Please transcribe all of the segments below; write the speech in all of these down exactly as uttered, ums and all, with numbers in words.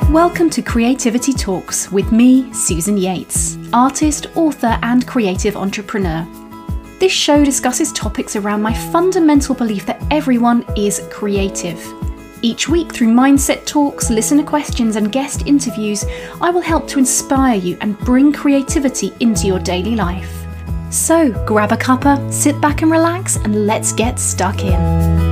Welcome to Creativity Talks with me, Susan Yates, artist, author, and creative entrepreneur. This show discusses topics around my fundamental belief that everyone is creative. Each week, through mindset talks, listener questions, and guest interviews, I will help to inspire you and bring creativity into your daily life. So, grab a cuppa, sit back and relax, and let's get stuck in.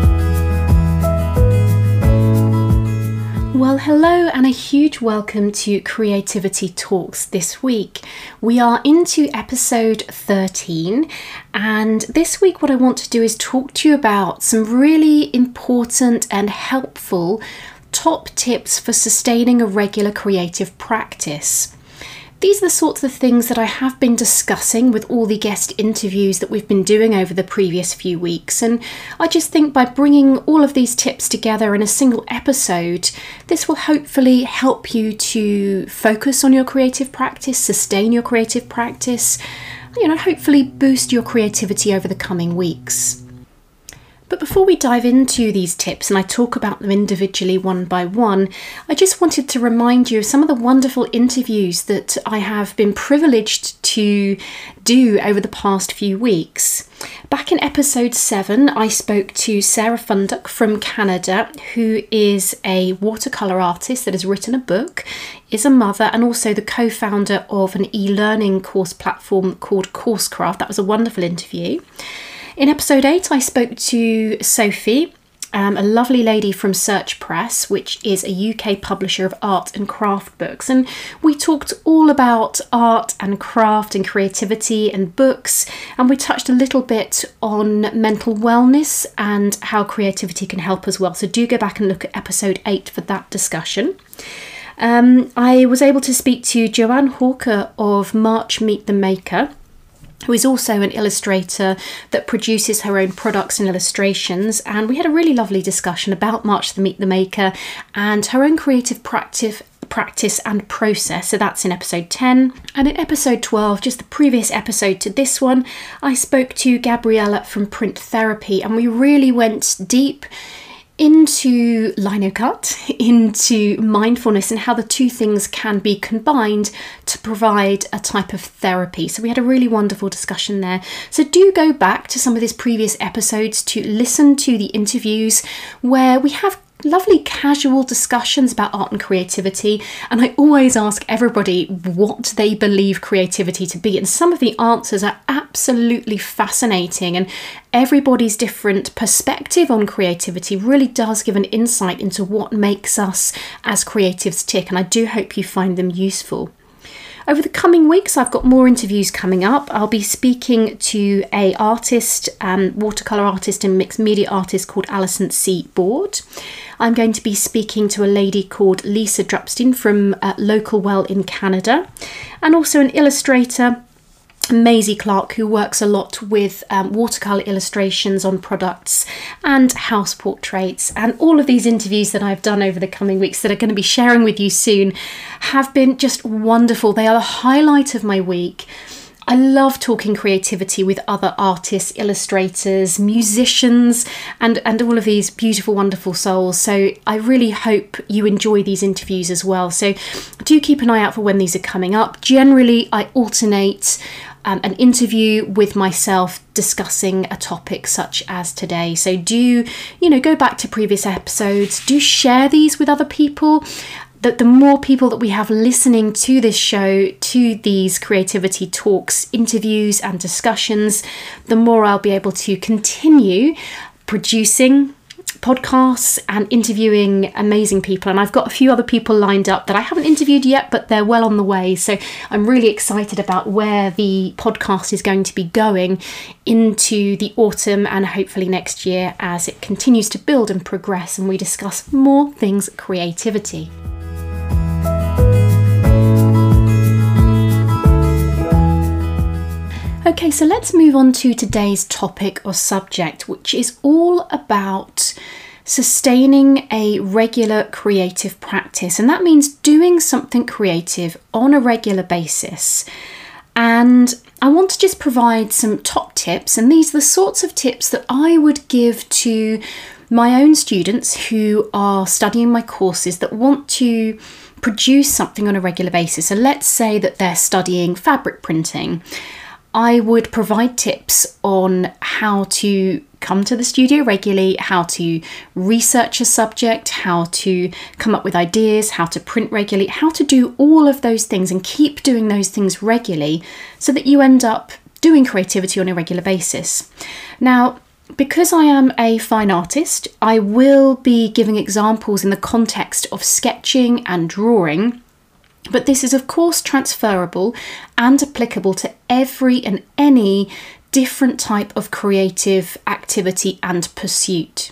Well, hello and a huge welcome to Creativity Talks this week. We are into episode thirteen, and this week what I want to do is talk to you about some really important and helpful top tips for sustaining a regular creative practice. These are the sorts of things that I have been discussing with all the guest interviews that we've been doing over the previous few weeks, and I just think by bringing all of these tips together in a single episode, this will hopefully help you to focus on your creative practice, sustain your creative practice, you know, hopefully boost your creativity over the coming weeks. But before we dive into these tips and I talk about them individually one by one, I just wanted to remind you of some of the wonderful interviews that I have been privileged to do over the past few weeks. Back in episode seven, I spoke to Sarah Funduck from Canada, who is a watercolour artist that has written a book, is a mother, and also the co-founder of an e-learning course platform called Coursecraft. That was a wonderful interview. In episode eight, I spoke to Sophie, um, a lovely lady from Search Press, which is a U K publisher of art and craft books. And we talked all about art and craft and creativity and books. And we touched a little bit on mental wellness and how creativity can help as well. So do go back and look at episode eight for that discussion. Um, I was able to speak to Joanne Hawker of March Meet the Maker, who is also an illustrator that produces her own products and illustrations, and we had a really lovely discussion about March the Meet the Maker and her own creative practice practice and process. So that's in episode ten. And in episode twelve, just the previous episode to this one, I spoke to Gabriella from Print Therapy, and we really went deep into linocut, into mindfulness, and how the two things can be combined to provide a type of therapy. So we had a really wonderful discussion there. So do go back to some of these previous episodes to listen to the interviews where we have lovely casual discussions about art and creativity, and I always ask everybody what they believe creativity to be, and some of the answers are absolutely fascinating, and everybody's different perspective on creativity really does give an insight into what makes us as creatives tick, and I do hope you find them useful. Over the coming weeks, I've got more interviews coming up. I'll be speaking to a artist, um, watercolour artist and mixed media artist called Alison C. Board. I'm going to be speaking to a lady called Lisa Drupstein from uh, Local Well in Canada, and also an illustrator, Maisie Clark, who works a lot with um, watercolour illustrations on products and house portraits. And all of these interviews that I've done over the coming weeks that I'm going to be sharing with you soon have been just wonderful. They are the highlight of my week. I love talking creativity with other artists, illustrators, musicians, and, and all of these beautiful, wonderful souls. So I really hope you enjoy these interviews as well. So do keep an eye out for when these are coming up. Generally, I alternate um, an interview with myself discussing a topic such as today. So do, you know, go back to previous episodes. Do share these with other people. That the more people that we have listening to this show, to these creativity talks, interviews and discussions, the more I'll be able to continue producing podcasts and interviewing amazing people. And I've got a few other people lined up that I haven't interviewed yet, but they're well on the way. So I'm really excited about where the podcast is going to be going into the autumn and hopefully next year as it continues to build and progress and we discuss more things creativity. Okay, so let's move on to today's topic or subject, which is all about sustaining a regular creative practice. And that means doing something creative on a regular basis. And I want to just provide some top tips. And these are the sorts of tips that I would give to my own students who are studying my courses that want to produce something on a regular basis. So let's say that they're studying fabric printing. I would provide tips on how to come to the studio regularly, how to research a subject, how to come up with ideas, how to print regularly, how to do all of those things and keep doing those things regularly so that you end up doing creativity on a regular basis. Now, because I am a fine artist, I will be giving examples in the context of sketching and drawing, but this is of course transferable and applicable to every and any different type of creative activity and pursuit.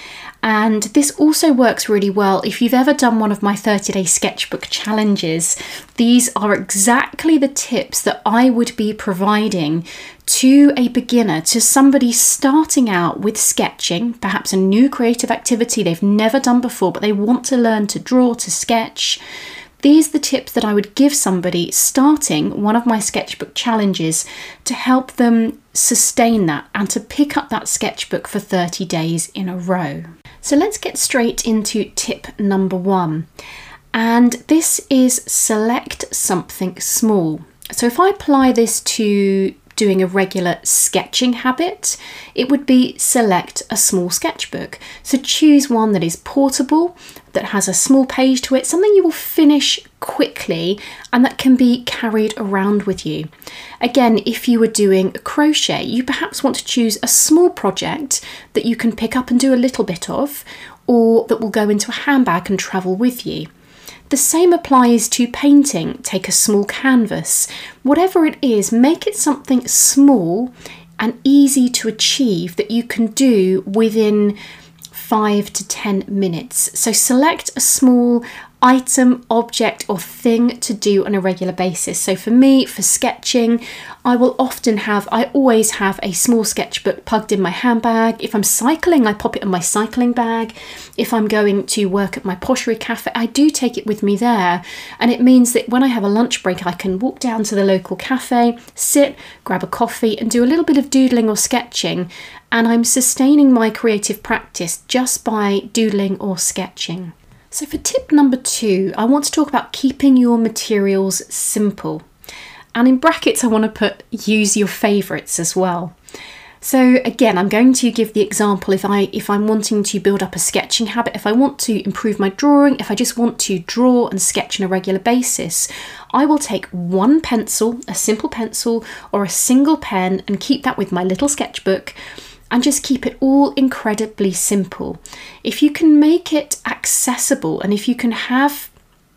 And this also works really well if you've ever done one of my thirty day sketchbook challenges. These are exactly the tips that I would be providing to a beginner, to somebody starting out with sketching, perhaps a new creative activity they've never done before, but they want to learn to draw, to sketch. These are the tips that I would give somebody starting one of my sketchbook challenges to help them sustain that and to pick up that sketchbook for thirty days in a row. So let's get straight into tip number one. And this is select something small. So if I apply this to doing a regular sketching habit, it would be select a small sketchbook. So choose one that is portable, that has a small page to it, something you will finish quickly and that can be carried around with you. Again, if you were doing a crochet, you perhaps want to choose a small project that you can pick up and do a little bit of, or that will go into a handbag and travel with you. The same applies to painting. Take a small canvas. Whatever it is, make it something small and easy to achieve that you can do within five to ten minutes. So select a small item, object or thing to do on a regular basis. So for me, for sketching, I will often have, I always have a small sketchbook plugged in my handbag. If I'm cycling, I pop it in my cycling bag. If I'm going to work at my pottery cafe, I do take it with me there. And it means that when I have a lunch break, I can walk down to the local cafe, sit, grab a coffee and do a little bit of doodling or sketching. And I'm sustaining my creative practice just by doodling or sketching. So for tip number two, I want to talk about keeping your materials simple. And in brackets, I want to put use your favourites as well. So again, I'm going to give the example if, I, if I'm wanting to build up a sketching habit, if I want to improve my drawing, if I just want to draw and sketch on a regular basis, I will take one pencil, a simple pencil or a single pen and keep that with my little sketchbook and just keep it all incredibly simple. If you can make it accessible and if you can have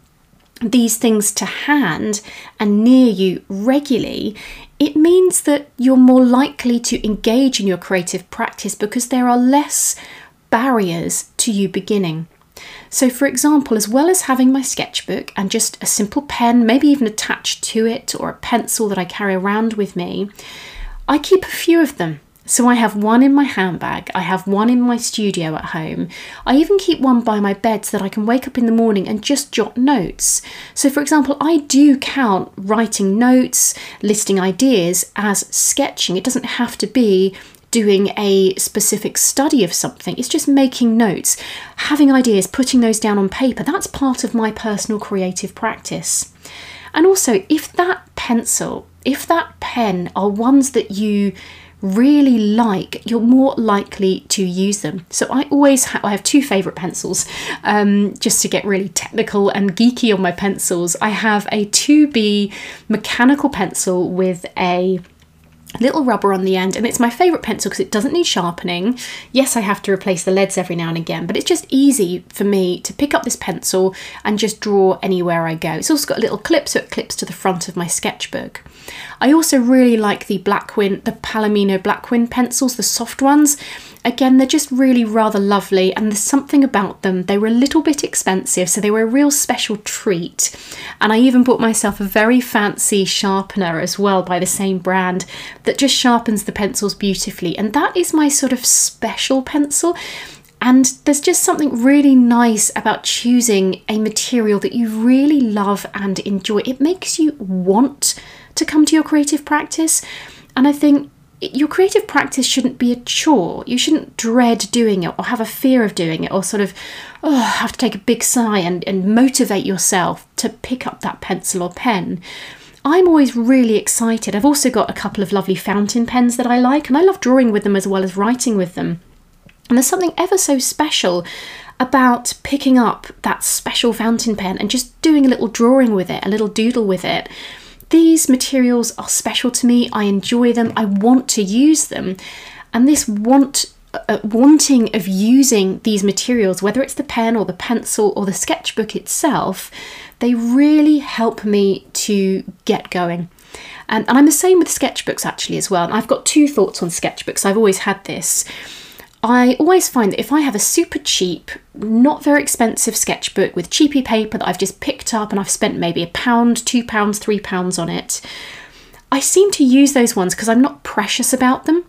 these things to hand and near you regularly, it means that you're more likely to engage in your creative practice because there are less barriers to you beginning. So for example, as well as having my sketchbook and just a simple pen, maybe even attached to it, or a pencil that I carry around with me, I keep a few of them. So I have one in my handbag, I have one in my studio at home. I even keep one by my bed so that I can wake up in the morning and just jot notes. So for example, I do count writing notes, listing ideas as sketching. It doesn't have to be doing a specific study of something. It's just making notes, having ideas, putting those down on paper. That's part of my personal creative practice. And also, if that pencil, if that pen are ones that you really like, you're more likely to use them. So I always have, I have two favourite pencils, um, just to get really technical and geeky on my pencils. I have a two B mechanical pencil with a little rubber on the end, and it's my favourite pencil because it doesn't need sharpening. Yes, I have to replace the leads every now and again, but it's just easy for me to pick up this pencil and just draw anywhere I go. It's also got a little clip, so it clips to the front of my sketchbook. I also really like the Blackwin, the Palomino Blackwin pencils, the soft ones. Again, they're just really rather lovely, and there's something about them. They were a little bit expensive, so they were a real special treat. And I even bought myself a very fancy sharpener as well by the same brand that just sharpens the pencils beautifully. And that is my sort of special pencil. And there's just something really nice about choosing a material that you really love and enjoy. It makes you want to come to your creative practice. And I think your creative practice shouldn't be a chore. You shouldn't dread doing it or have a fear of doing it or sort of, oh, have to take a big sigh and, and motivate yourself to pick up that pencil or pen. I'm always really excited. I've also got a couple of lovely fountain pens that I like, and I love drawing with them as well as writing with them. And there's something ever so special about picking up that special fountain pen and just doing a little drawing with it, a little doodle with it. These materials are special to me. I enjoy them. I want to use them. And this want, uh, wanting of using these materials, whether it's the pen or the pencil or the sketchbook itself, they really help me to get going. And, and I'm the same with sketchbooks actually as well. And I've got two thoughts on sketchbooks. I've always had this. I always find that if I have a super cheap, not very expensive sketchbook with cheapy paper that I've just picked up and I've spent maybe a pound, two pounds, three pounds on it, I seem to use those ones because I'm not precious about them.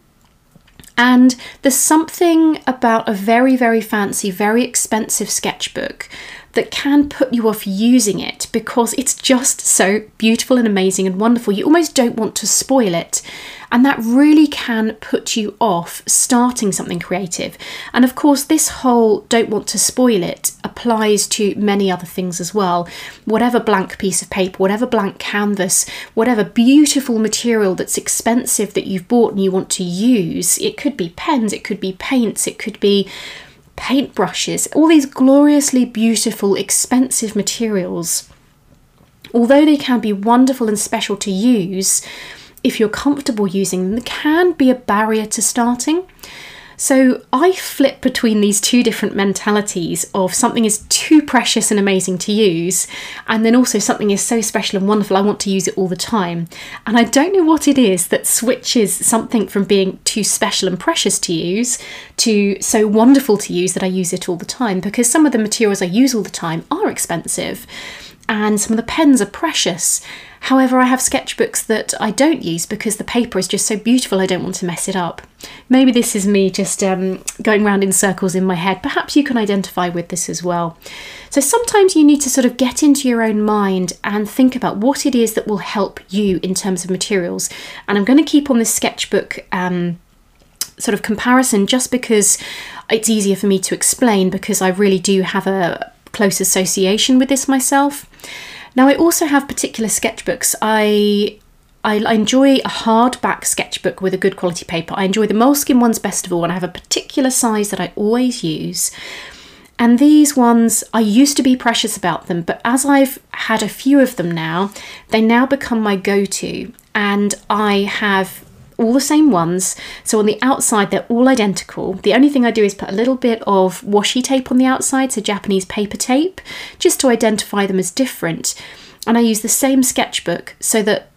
And there's something about a very, very fancy, very expensive sketchbook that can put you off using it because it's just so beautiful and amazing and wonderful. You almost don't want to spoil it. And that really can put you off starting something creative. And of course, this whole don't want to spoil it applies to many other things as well. Whatever blank piece of paper, whatever blank canvas, whatever beautiful material that's expensive that you've bought and you want to use, it could be pens, it could be paints, it could be paintbrushes, all these gloriously beautiful, expensive materials. Although they can be wonderful and special to use, if you're comfortable using them, there can be a barrier to starting. So I flip between these two different mentalities of something is too precious and amazing to use, and then also something is so special and wonderful I want to use it all the time. And I don't know what it is that switches something from being too special and precious to use to so wonderful to use that I use it all the time, because some of the materials I use all the time are expensive and some of the pens are precious. However, I have sketchbooks that I don't use because the paper is just so beautiful I don't want to mess it up. Maybe this is me just um, going round in circles in my head. Perhaps you can identify with this as well. So sometimes you need to sort of get into your own mind and think about what it is that will help you in terms of materials. And I'm going to keep on this sketchbook um, sort of comparison just because it's easier for me to explain, because I really do have a close association with this myself. Now, I also have particular sketchbooks. I, I I enjoy a hardback sketchbook with a good quality paper. I enjoy the Moleskine ones best of all, and I have a particular size that I always use. And these ones, I used to be precious about them, but as I've had a few of them now, they now become my go-to. And I have all the same ones. So on the outside, they're all identical. The only thing I do is put a little bit of washi tape on the outside, so Japanese paper tape, just to identify them as different. And I use the same sketchbook so that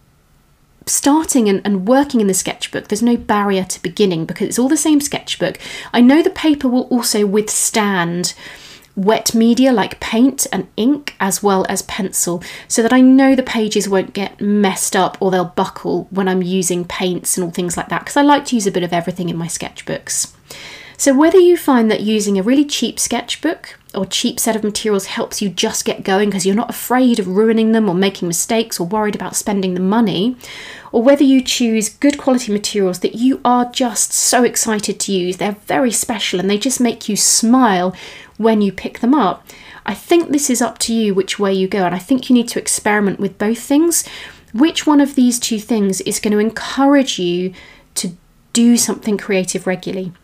starting and, and working in the sketchbook, there's no barrier to beginning because it's all the same sketchbook. I know the paper will also withstand wet media like paint and ink as well as pencil, so that I know the pages won't get messed up or they'll buckle when I'm using paints and all things like that, because I like to use a bit of everything in my sketchbooks. So whether you find that using a really cheap sketchbook or cheap set of materials helps you just get going because you're not afraid of ruining them or making mistakes or worried about spending the money, or whether you choose good quality materials that you are just so excited to use, they're very special and they just make you smile when you pick them up, I think this is up to you which way you go, and I think you need to experiment with both things. Which one of these two things is going to encourage you to do something creative regularly?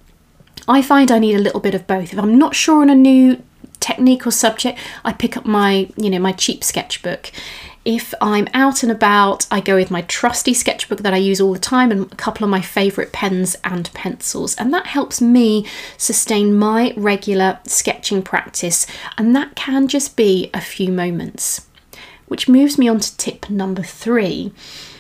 I find I need a little bit of both. If I'm not sure on a new technique or subject, I pick up my, you know, my cheap sketchbook. If I'm out and about, I go with my trusty sketchbook that I use all the time and a couple of my favourite pens and pencils. And that helps me sustain my regular sketching practice. And that can just be a few moments. Which moves me on to tip number three.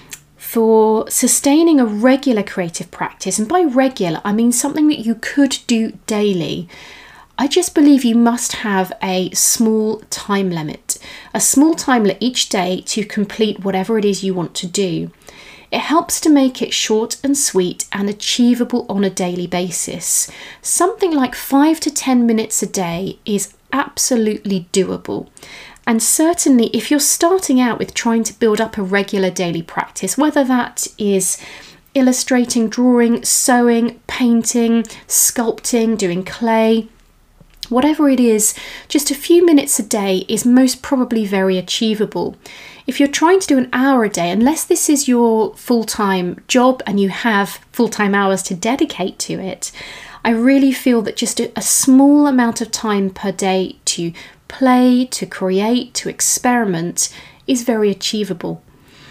For sustaining a regular creative practice, and by regular, I mean something that you could do daily, I just believe you must have a small time limit, a small time limit each day to complete whatever it is you want to do. It helps to make it short and sweet and achievable on a daily basis. Something like five to ten minutes a day is absolutely doable. And certainly if you're starting out with trying to build up a regular daily practice, whether that is illustrating, drawing, sewing, painting, sculpting, doing clay. Whatever it is, just a few minutes a day is most probably very achievable. If you're trying to do an hour a day, unless this is your full-time job and you have full-time hours to dedicate to it, I really feel that just a, a small amount of time per day to play, to create, to experiment is very achievable.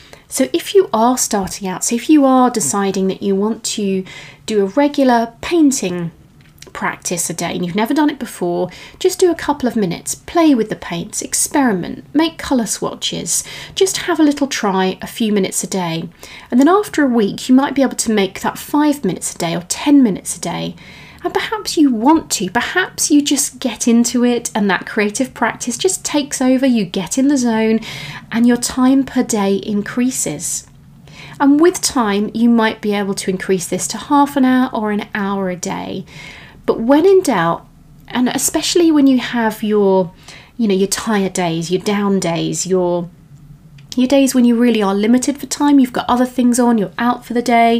So if you are starting out, so if you are deciding that you want to do a regular painting practice a day and you've never done it before, just do a couple of minutes, play with the paints, experiment, make colour swatches, just have a little try a few minutes a day. And then after a week, you might be able to make that five minutes a day or ten minutes a day. And perhaps you want to, perhaps you just get into it and that creative practice just takes over, you get in the zone and your time per day increases. And with time, you might be able to increase this to half an hour or an hour a day. But when in doubt, and especially when you have your, you know, your tired days, your down days, your your days when you really are limited for time, you've got other things on, you're out for the day,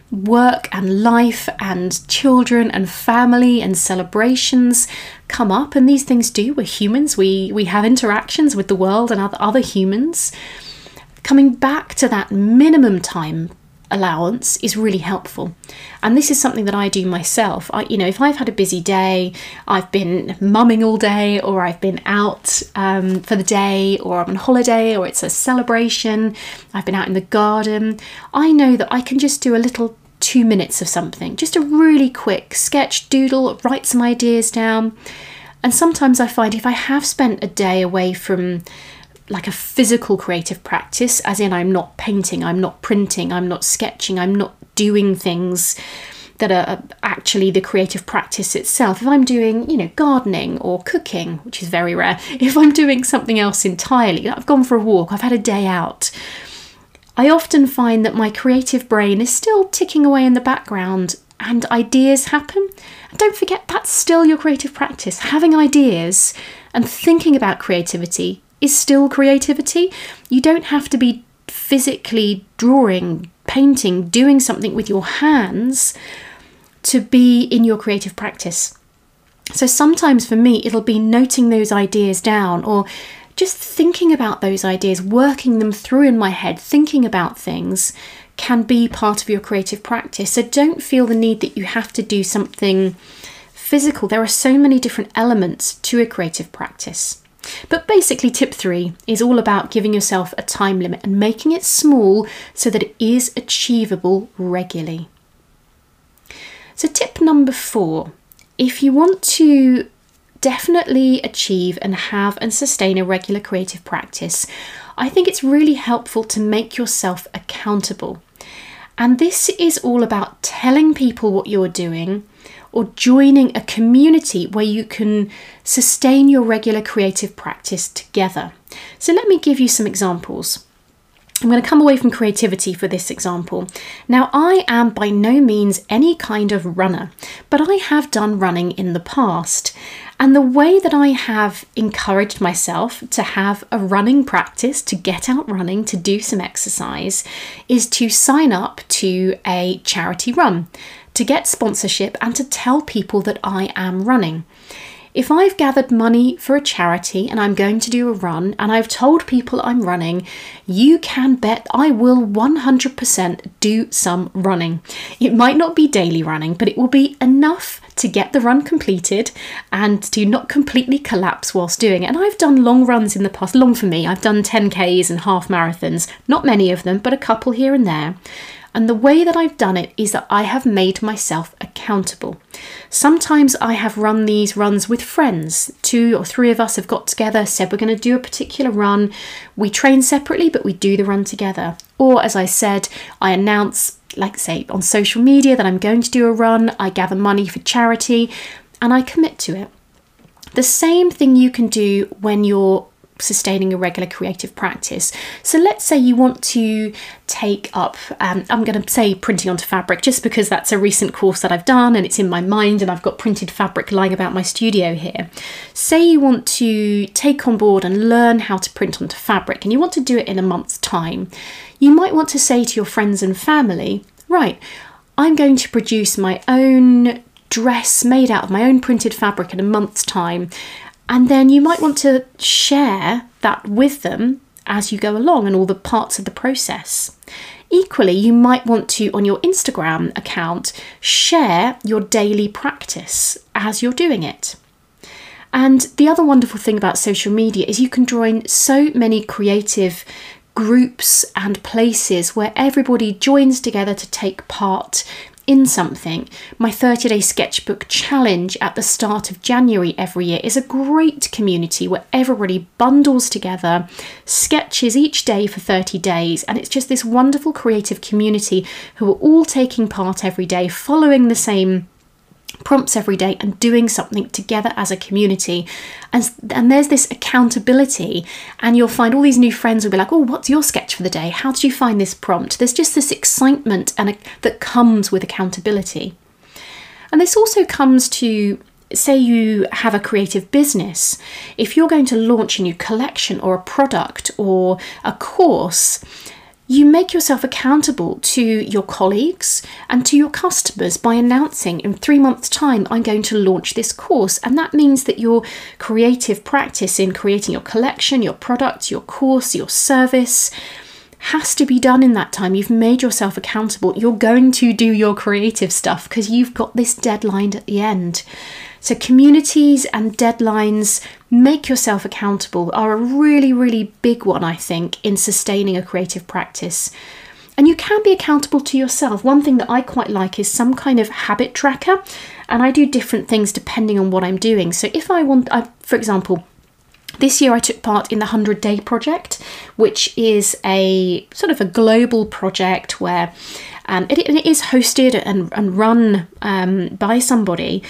work and life and children and family and celebrations come up, and these things do. We're humans, we, we have interactions with the world and other, other humans. Coming back to that minimum time allowance is really helpful, and this is something that I do myself. I, you know, if I've had a busy day, I've been mumming all day, or I've been out um, for the day, or I'm on holiday, or it's a celebration, I've been out in the garden, I know that I can just do a little two minutes of something, just a really quick sketch, doodle, write some ideas down. And sometimes I find if I have spent a day away from like a physical creative practice, as in I'm not painting, I'm not printing, I'm not sketching, I'm not doing things that are actually the creative practice itself. If I'm doing, you know, gardening or cooking, which is very rare, if I'm doing something else entirely, I've gone for a walk, I've had a day out, I often find that my creative brain is still ticking away in the background and ideas happen. And don't forget, that's still your creative practice. Having ideas and thinking about creativity is still creativity. You don't have to be physically drawing, painting, doing something with your hands to be in your creative practice. So sometimes for me, it'll be noting those ideas down, or just thinking about those ideas, working them through in my head, thinking about things can be part of your creative practice. So don't feel the need that you have to do something physical. There are so many different elements to a creative practice. But basically tip three is all about giving yourself a time limit and making it small so that it is achievable regularly. So tip number four, if you want to definitely achieve and have and sustain a regular creative practice, I think it's really helpful to make yourself accountable. And this is all about telling people what you're doing, or joining a community where you can sustain your regular creative practice together. So let me give you some examples. I'm going to come away from creativity for this example. Now, I am by no means any kind of runner, but I have done running in the past. And the way that I have encouraged myself to have a running practice, to get out running, to do some exercise, is to sign up to a charity run, to get sponsorship and to tell people that I am running. If I've gathered money for a charity and I'm going to do a run and I've told people I'm running, you can bet I will one hundred percent do some running. It might not be daily running, but it will be enough to get the run completed and to not completely collapse whilst doing it. And I've done long runs in the past, long for me. I've done ten Ks and half marathons, not many of them, but a couple here and there. And the way that I've done it is that I have made myself accountable. Sometimes I have run these runs with friends. Two or three of us have got together, said we're going to do a particular run. We train separately, but we do the run together. Or as I said, I announce, like say on social media, that I'm going to do a run. I gather money for charity and I commit to it. The same thing you can do when you're sustaining a regular creative practice. So let's say you want to take up, um, I'm going to say printing onto fabric, just because that's a recent course that I've done and it's in my mind and I've got printed fabric lying about my studio here. Say you want to take on board and learn how to print onto fabric and you want to do it in a month's time. You might want to say to your friends and family, right, I'm going to produce my own dress made out of my own printed fabric in a month's time. And then you might want to share that with them as you go along and all the parts of the process. Equally, you might want to, on your Instagram account, share your daily practice as you're doing it. And the other wonderful thing about social media is you can join so many creative groups and places where everybody joins together to take part in something. My thirty day sketchbook challenge at the start of January every year is a great community where everybody bundles together, sketches each day for thirty days, and it's just this wonderful creative community who are all taking part every day, following the same prompts every day and doing something together as a community. And, and there's this accountability, and you'll find all these new friends will be like, oh, what's your sketch for the day? How did you find this prompt? There's just this excitement and a, that comes with accountability. And this also comes to, say you have a creative business. If you're going to launch a new collection or a product or a course, you make yourself accountable to your colleagues and to your customers by announcing in three months' time, I'm going to launch this course. And that means that your creative practice in creating your collection, your product, your course, your service has to be done in that time. You've made yourself accountable. You're going to do your creative stuff because you've got this deadline at the end. So communities and deadlines, make yourself accountable, are a really, really big one, I think, in sustaining a creative practice. And you can be accountable to yourself. One thing that I quite like is some kind of habit tracker, and I do different things depending on what I'm doing. So if I want, I, for example, this year I took part in the one hundred day project, which is a sort of a global project where um, it, it is hosted and, and run um, by somebody.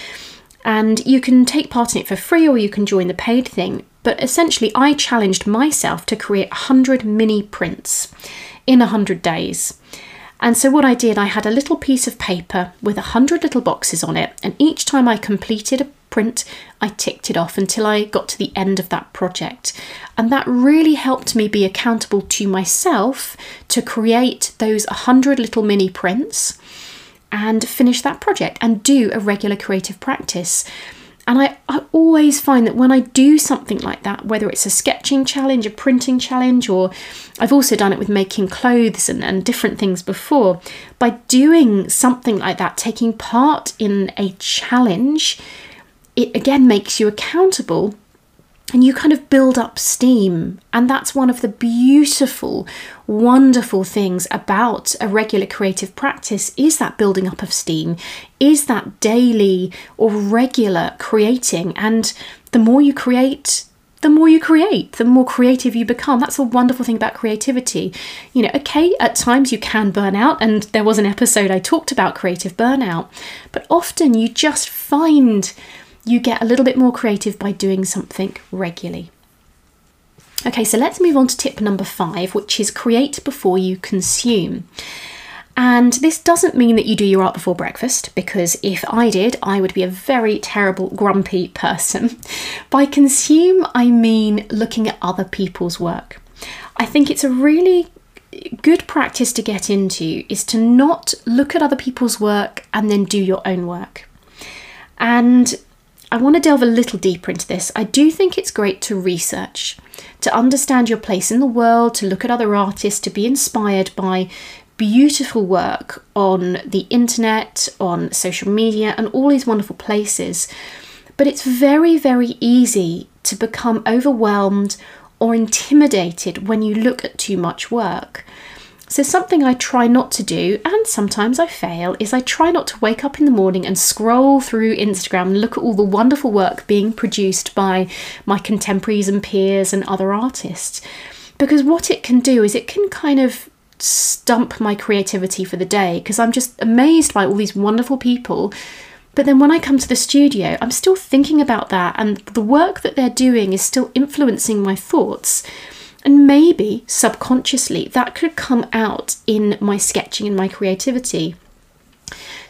And you can take part in it for free or you can join the paid thing. But essentially, I challenged myself to create one hundred mini prints in one hundred days. And so what I did, I had a little piece of paper with one hundred little boxes on it. And each time I completed a print, I ticked it off until I got to the end of that project. And that really helped me be accountable to myself to create those one hundred little mini prints and finish that project and do a regular creative practice. And I, I always find that when I do something like that, whether it's a sketching challenge, a printing challenge, or I've also done it with making clothes and, and different things before, by doing something like that, taking part in a challenge, it again makes you accountable and you kind of build up steam. And that's one of the beautiful, wonderful things about a regular creative practice, is that building up of steam, is that daily or regular creating. And the more you create, the more you create, the more creative you become. That's the wonderful thing about creativity. You know, okay, at times you can burn out, and there was an episode I talked about creative burnout, but often you just find you get a little bit more creative by doing something regularly. Okay, so let's move on to tip number five, which is create before you consume. And this doesn't mean that you do your art before breakfast, because if I did, I would be a very terrible, grumpy person. By consume, I mean looking at other people's work. I think it's a really good practice to get into is to not look at other people's work and then do your own work. And I want to delve a little deeper into this. I do think it's great to research, to understand your place in the world, to look at other artists, to be inspired by beautiful work on the internet, on social media, and all these wonderful places. But it's very, very easy to become overwhelmed or intimidated when you look at too much work. So something I try not to do, and sometimes I fail, is I try not to wake up in the morning and scroll through Instagram and look at all the wonderful work being produced by my contemporaries and peers and other artists. Because what it can do is it can kind of stump my creativity for the day, because I'm just amazed by all these wonderful people. But then when I come to the studio, I'm still thinking about that, and the work that they're doing is still influencing my thoughts. And maybe subconsciously that could come out in my sketching and my creativity.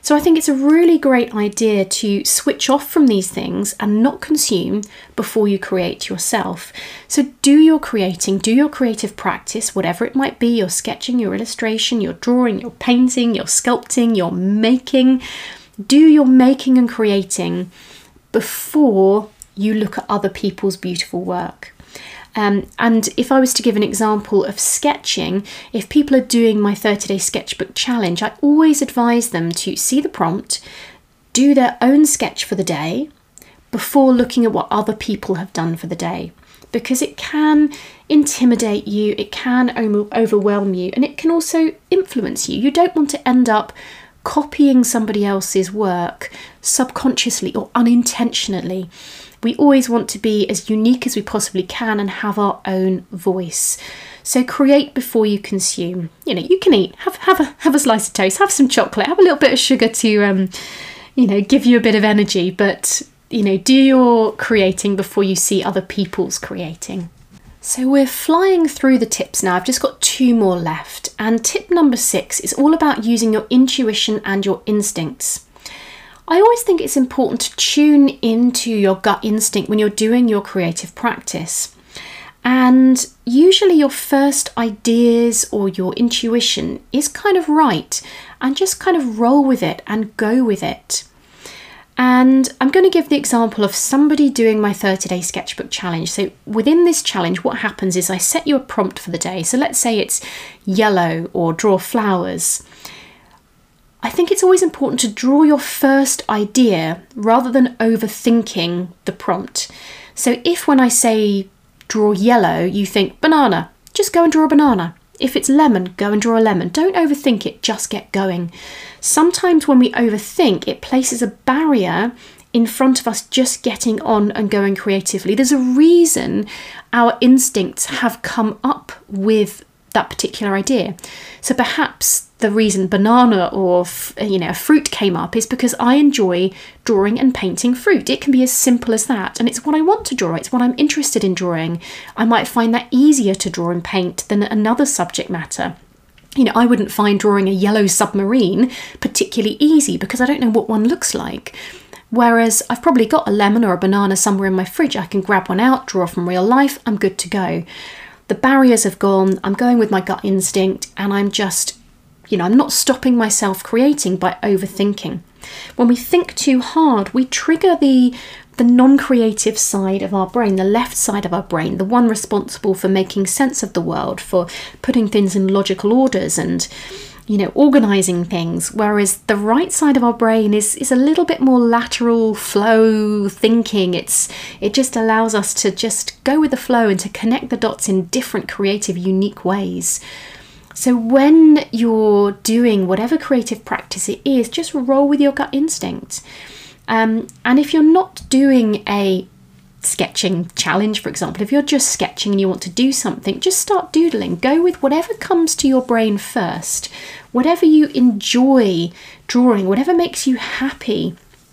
So I think it's a really great idea to switch off from these things and not consume before you create yourself. So do your creating, do your creative practice, whatever it might be, your sketching, your illustration, your drawing, your painting, your sculpting, your making. Do your making and creating before you look at other people's beautiful work. Um, and if I was to give an example of sketching, if people are doing my thirty day sketchbook challenge, I always advise them to see the prompt, do their own sketch for the day before looking at what other people have done for the day. Because it can intimidate you, it can overwhelm you, and it can also influence you. You don't want to end up copying somebody else's work subconsciously or unintentionally. We always want to be as unique as we possibly can and have our own voice. So create before you consume. You know, you can eat, have have a have a slice of toast, have some chocolate, have a little bit of sugar to um, you know, give you a bit of energy, but you know, do your creating before you see other people's creating. So we're flying through the tips now. I've just got two more left. And tip number six is all about using your intuition and your instincts. I always think it's important to tune into your gut instinct when you're doing your creative practice. And usually your first ideas or your intuition is kind of right, and just kind of roll with it and go with it. And I'm going to give the example of somebody doing my thirty day sketchbook challenge. So within this challenge, what happens is I set you a prompt for the day. So let's say it's yellow or draw flowers. I think it's always important to draw your first idea rather than overthinking the prompt. So if when I say draw yellow, you think banana, just go and draw a banana. If it's lemon, go and draw a lemon. Don't overthink it, just get going. Sometimes when we overthink, it places a barrier in front of us just getting on and going creatively. There's a reason our instincts have come up with that particular idea. So perhaps the reason banana or you know a fruit came up is because I enjoy drawing and painting fruit. It can be as simple as that, and it's what I want to draw. It's what I'm interested in drawing. I might find that easier to draw and paint than another subject matter. You know, I wouldn't find drawing a yellow submarine particularly easy because I don't know what one looks like. Whereas I've probably got a lemon or a banana somewhere in my fridge. I can grab one out, draw from real life, I'm good to go. The barriers have gone, I'm going with my gut instinct, and I'm just, you know, I'm not stopping myself creating by overthinking. When we think too hard, we trigger the, the non-creative side of our brain, the left side of our brain, the one responsible for making sense of the world, for putting things in logical orders and, you know, organising things. Whereas the right side of our brain is, is a little bit more lateral flow thinking. It's It just allows us to just go with the flow and to connect the dots in different creative, unique ways. So when you're doing whatever creative practice it is, just roll with your gut instinct. Um, and if you're not doing a sketching challenge, for example, if you're just sketching and you want to do something, just start doodling. Go with whatever comes to your brain first. Whatever you enjoy drawing, whatever makes you happy,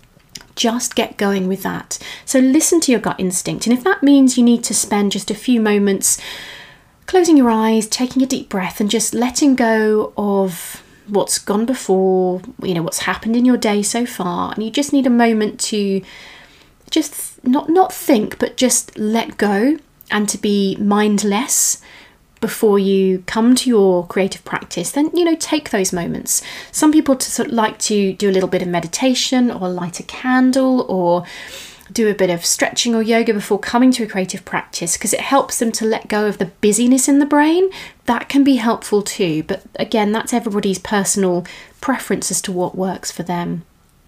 just get going with that. So listen to your gut instinct. And if that means you need to spend just a few moments closing your eyes, taking a deep breath and just letting go of what's gone before, you know, what's happened in your day so far, and you just need a moment to just not not think, but just let go and to be mindless before you come to your creative practice, then, you know, take those moments. Some people to sort of like to do a little bit of meditation or light a candle or do a bit of stretching or yoga before coming to a creative practice because it helps them to let go of the busyness in the brain. That can be helpful too, but again, that's everybody's personal preference as to what works for them.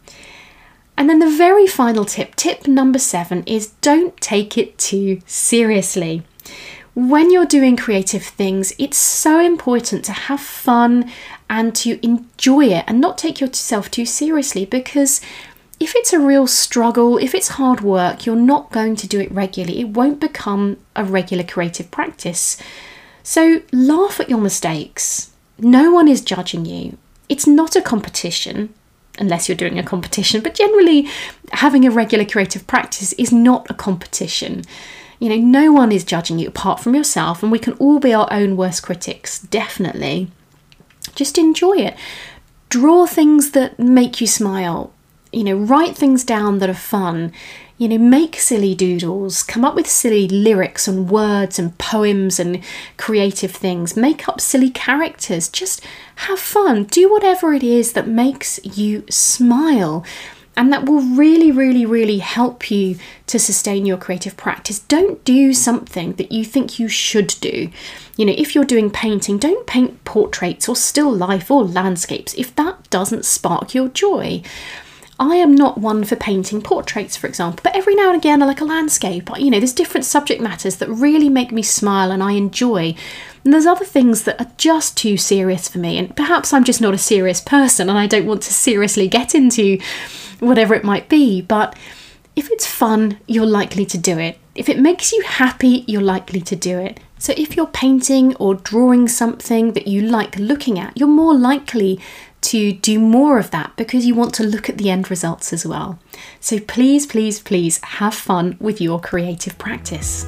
And then the very final tip, tip number seven, is don't take it too seriously. When you're doing creative things, it's so important to have fun and to enjoy it and not take yourself too seriously, because if it's a real struggle, if it's hard work, you're not going to do it regularly. It won't become a regular creative practice. So laugh at your mistakes. No one is judging you. It's not a competition, unless you're doing a competition, but generally having a regular creative practice is not a competition. You know, no one is judging you apart from yourself, and we can all be our own worst critics, definitely. Just enjoy it. Draw things that make you smile. You know, write things down that are fun. You know, make silly doodles, come up with silly lyrics and words and poems and creative things. Make up silly characters. Just have fun. Do whatever it is that makes you smile. And that will really, really, really help you to sustain your creative practice. Don't do something that you think you should do. You know, if you're doing painting, don't paint portraits or still life or landscapes if that doesn't spark your joy. I am not one for painting portraits, for example, but every now and again I like a landscape. You know, there's different subject matters that really make me smile and I enjoy. And there's other things that are just too serious for me. And perhaps I'm just not a serious person and I don't want to seriously get into whatever it might be. But if it's fun, you're likely to do it. If it makes you happy, you're likely to do it. So if you're painting or drawing something that you like looking at, you're more likely to do more of that because you want to look at the end results as well. So please, please, please have fun with your creative practice.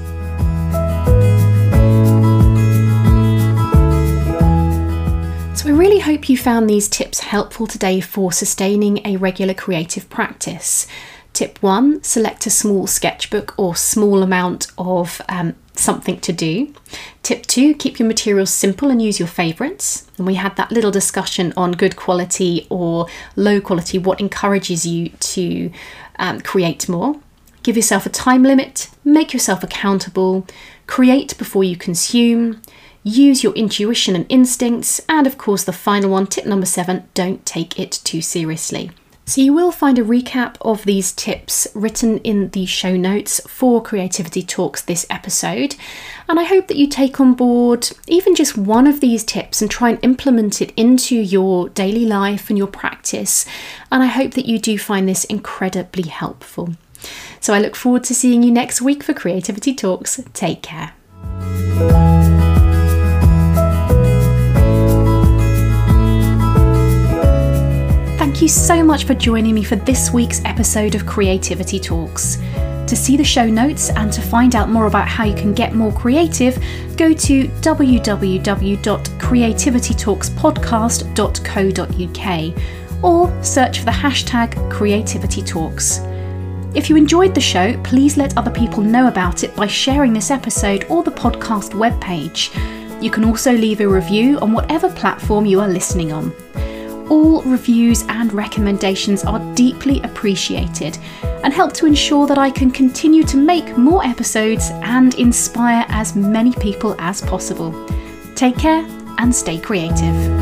So I really hope you found these tips helpful today for sustaining a regular creative practice. Tip one, select a small sketchbook or small amount of um, something to do. Tip two, keep your materials simple and use your favourites. And we had that little discussion on good quality or low quality, what encourages you to um, create more. Give yourself a time limit, make yourself accountable, create before you consume, use your intuition and instincts, and of course the final one, tip number seven, don't take it too seriously. So you will find a recap of these tips written in the show notes for Creativity Talks this episode. And I hope that you take on board even just one of these tips and try and implement it into your daily life and your practice. And I hope that you do find this incredibly helpful. So I look forward to seeing you next week for Creativity Talks. Take care. Thank you so much for joining me for this week's episode of Creativity Talks. To see the show notes and to find out more about how you can get more creative, go to w w w dot creativity talks podcast dot co dot u k or search for the hashtag Creativity Talks. If you enjoyed the show, please let other people know about it by sharing this episode or the podcast webpage. You can also leave a review on whatever platform you are listening on. All reviews and recommendations are deeply appreciated and help to ensure that I can continue to make more episodes and inspire as many people as possible. Take care and stay creative.